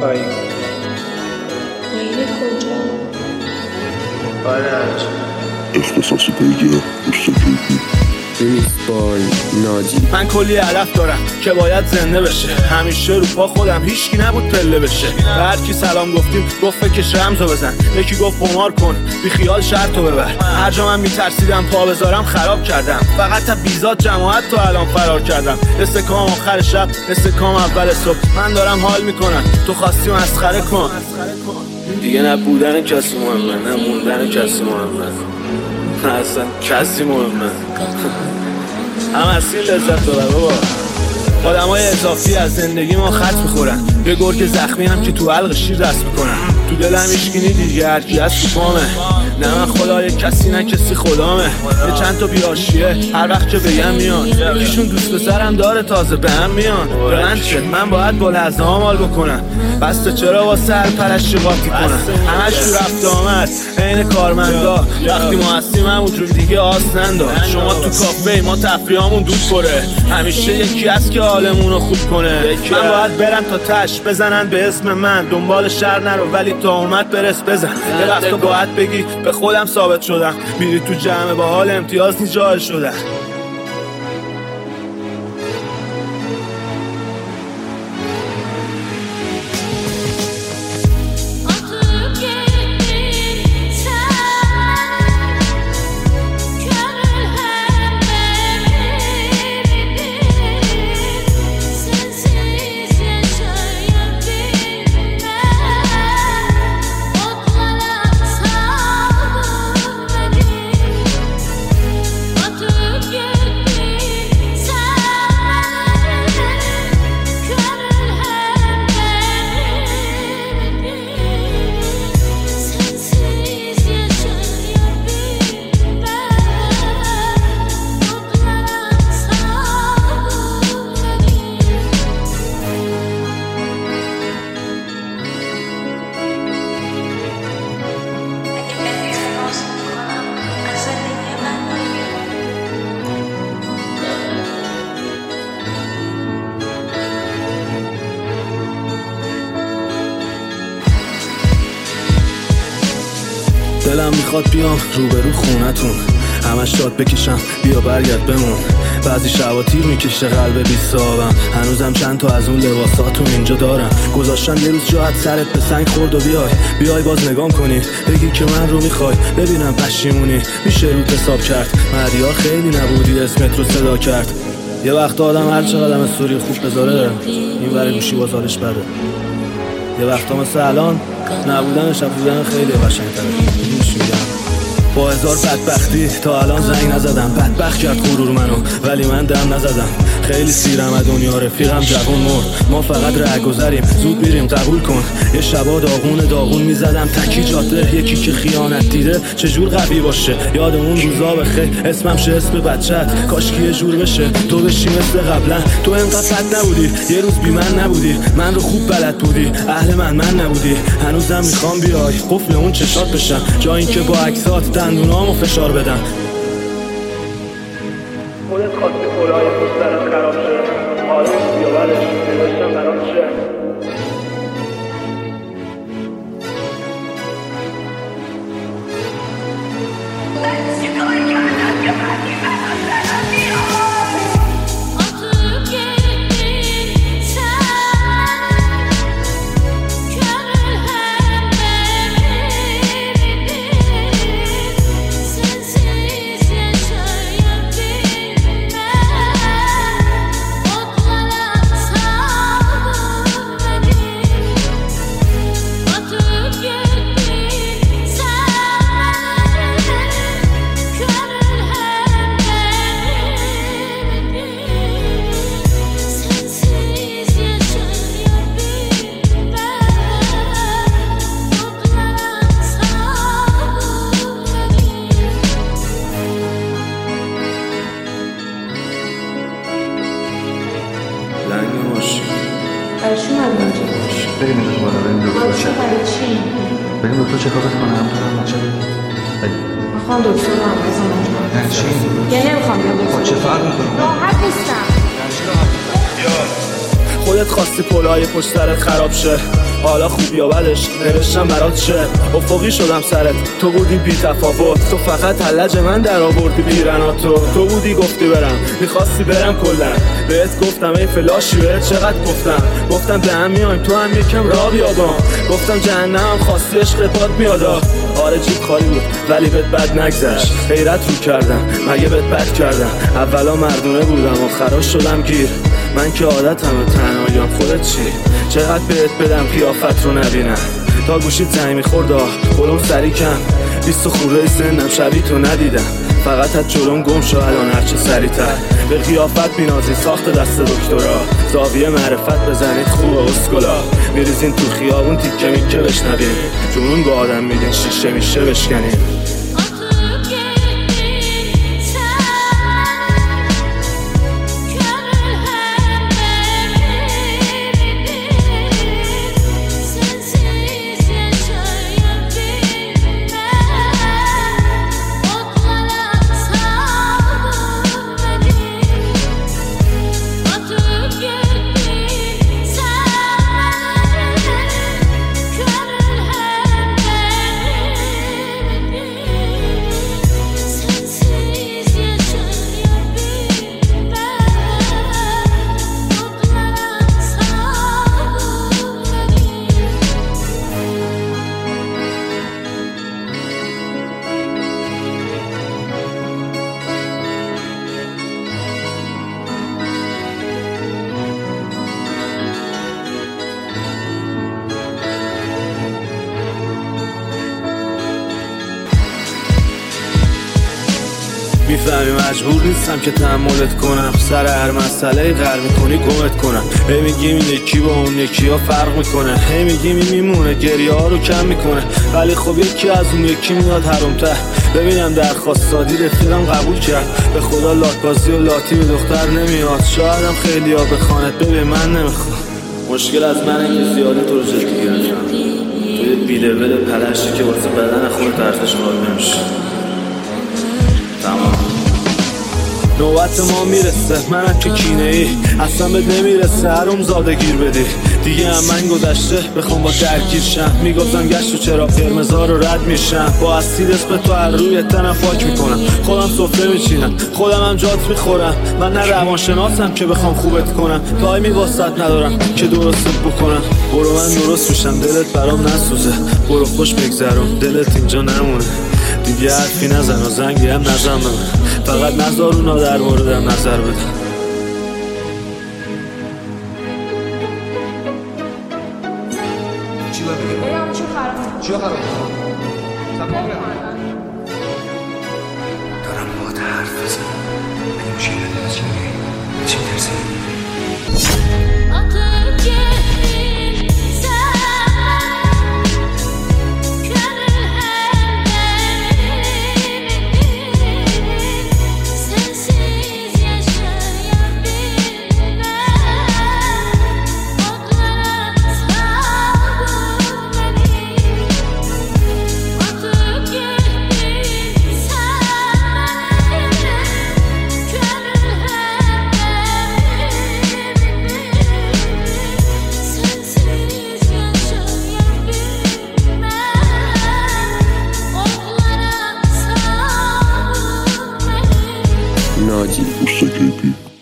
پایین. میری کجا؟ آرش اختصاصی پیگه مستقیمی ریسپای ناجی. من کلی علف دارم که باید زنده بشه. همیشه رو پا خودم، هیچکی نبود پله بشه. به هر کی سلام گفتیم گفت فکش رمزو بزن. یکی گفت قمار کن بی خیال شرطو ببر. هر جا من میترسیدم پا بذارم خراب کردم. فقط تا بیزاد جماعت تو الان فرار کردم. استکام آخر شب استکام اول صبح. من دارم حال میکنم تو خواستی مسخره کن. دیگه نه بودن کسی مهمه نه موندن کسی مهمه. نه اصلا کسی مهمه. هم از این لذت ببر بابا. آدمای اضافی از زندگی ما خط میخورن. یه گرگ زخمی هم که تو حلق شیر دست میکنن. تو دلم اشکی دیگه هرکی از تو پامه. نه من خدای کسی نه کسی خدامه. یه چند تا بیاشیه هر وقت که بگم میان. یکیشون دوست پسرم داره تازه به هم میان. برند شد من باید با لحظه ها مال بکنم. بسته چرا واسه هر پرش قاطی کنم. همش تو رفت آمد عین کارمندا. وقتی ما هستیم همونجور دیگه آس نندا. شما تو کافه ما تفریحامون دود پره. همیشه یکی هست که حالمونو خوب کنه. من باید برم تا تش بزنن به اسم من. دنبال شر نرو ولی تا اومد برس بزن. یه وقتا باید بگی به خودم ثابت شدم. میری تو جمع با حال امتیاز نی جای شدم. دلم میخواد بیام روبرو خونتون. همش شاد بکشم بیا برگرد بمون. بعضی شبا تیر میکشه قلب بی صابم. هنوزم چند تا از اون لباساتون اینجا دارم. گذاشتم یه روز جاعت سرت به سنگ خورد و بیای باز نگام کنی. بگی که من رو میخوای ببینم پشیمونی. میشه روت حساب کرد مردیار خیلی نبودی اسمت رو صدا کرد. یه وقت آدم هر چقدر استوری خوب بذاره این ور گوشی باز حالش بده. یه وقتا مثل الان نبودنش بودن خیلی قشنگ‌تره. میگم با هزار بدبختی تا الان زنگ نزدم. بدبخت کرد غرور منو ولی من دم نزدم. خیلی سیرم از دنیا رفیقم جوون مرد. ما فقط رهگذریم زود میریم قبول کن. یه شبا داغون میزدم تکی جاده. یکی که خیانت دیده چجور قوی باشه. یادمون روزا بخیر اسمم شه اسم بچت. کاشکی یه جور بشه تو بشی مثل قبلا. تو انقدر بد نبودی یه روز بی من نبودی. من رو خوب بلد بودی اهل من نبودی. هنوزم میخوام بیای قفل اون چشات بشم. جا این که با عکسات دندونامو فشار بدم. خودت خواستی کلاه پشترت خراب شه. حالا بیا برش نوشتم برات شه. برشون هم ناجی بریم اینجا بالا بریم دکتر چه برای چی؟ بریم دکتر چه کارت کنه هم دارم ناچه میخوام دکتر رو هم بزنم. نه چی؟ یه نمیخوام بیام دکتر. چه فرق میکنم؟ راحت نیستم. خودت خواستی پلای پشت سرت خراب شه. حالا خوب یا بدش نوشتم برات شعر. افقی شدم سرت، تو بودی بی تفاوت، تو فقط حلج من در آوردی پیرناتو. تو بودی گفتی برم، میخواستی برم کلا. بهت گفتم ای فلاشی، بهت چقدر گفتم به هم میایم تو هم یکم را بیادم. گفتم جهنم خواستی عشق پات میادا. آره جیب خالی بود ولی بهت بد نگذشت. غیرت رو کردم مگه بهت بد کردم؟ اولا مردونه بودم آخراش شدم گیر. من که عادتمه تنهاییم، خودت چی؟ چقدر بهت بدم قیافت رو نبینم؟ تا گوشیت زنگ میخورد گلم سری کم. 20 خورده سنم شبیه تو ندیدم. فقط از جلوم گم شو الان هرچه سریعتر. به قیافت بینازی ساخت دست دکترا. زاویه معرفت بزنید خوب اسکولا. میریزین تو خیابون تیکه میکه بشنوین. جنون به آدم میدین شیشه میشه بشکنین. میفهمی مجبور نیستم که تحملت کنم. سر هر مسئله غر میکنی گمت کنم. هی میگیم این یکی با اون یکی ها فرق میکنه. هی میگیم این میمونه گریه ها رو کم میکنه. ولی خب یکی از اون یکی میاد حروم‌تر. ببینم درخواست دادی رفیقم قبول کرد. به خدا لاتبازی و لاتی به دختر نمیاد. شایدم خیلی ها بخوانت ببین من نمیخوام. مشکل از منه که زیادی تو رو جدی گرفتم. توی بی‌لول پلشتی که واسه بدن خودت ارزش قائل نمیشه. تمام نوبت ما میرسه. منم که کینه ای اصلا بهت نمیرسه. هروم زاده گیر بدی دیگه هم من گذشته. بخوام با درگیر شم میگفتم گشت و چرا قرمزا رو رد میشم. با اسید اسم تو هر روی تنم پاک میکنم. خودم سفره میچینم خودم هم جات میخورم. من نه روانشناسم که بخوام خوبت کنم. تایمی واسط ندارم که درستت بکنم. برو من درست میشم دلت برام نسوزه. برو خوش بگذرم دلت اینجا نمونه. دیگه حرفی نزن و زنگی هم نزن به من. فقط نذار اونا در موردم نظر بدن. چی باید بگم؟ چی خراب؟ دارم باهات حرف بزنم. اگه میشه یادت چی میگی؟ چی می‌ترسی؟ ناجی مستقیمی